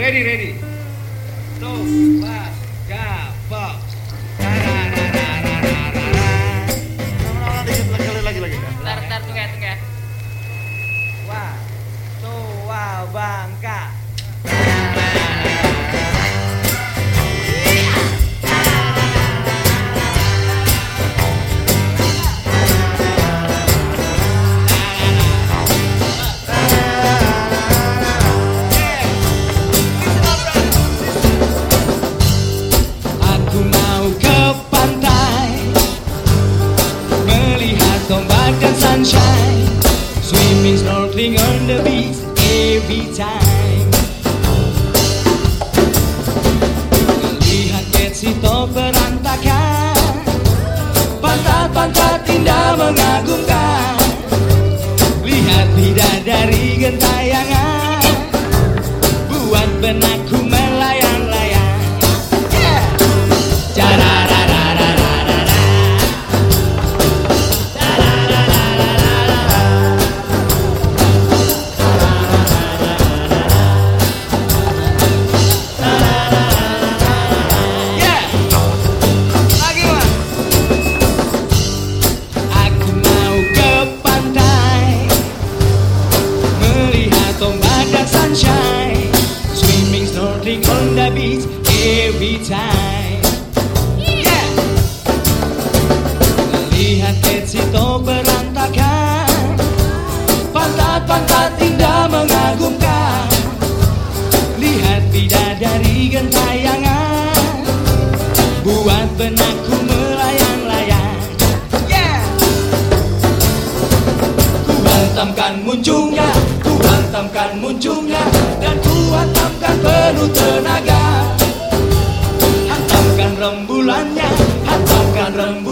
Ready, ready. Coba, gabok. Lagi. Ntar tunggu ya. Wah, tua bangka. Aku mau ke pantai, melihat ombak dan sunshine, swimming, snorkeling on the beach every time. Melihat Ketsito berantakan, pantat-pantat indah mengagumkan, lihat bidadari gentayangan, buat benakku melayang-layang. Aku mau ke pantai, melihat ombak dan sunshine, swimming, snorkeling on the beach every time. Melihat Ketsito berantakan, pantat-pantat indah mengagumkan, lihat bidadari gentayangan, buat benakku melayang-layang. Ku hantamkan muncungnya, dan ku hantamkan penuh tenaga. Hantamkan rembulannya, hantamkan rembulannya.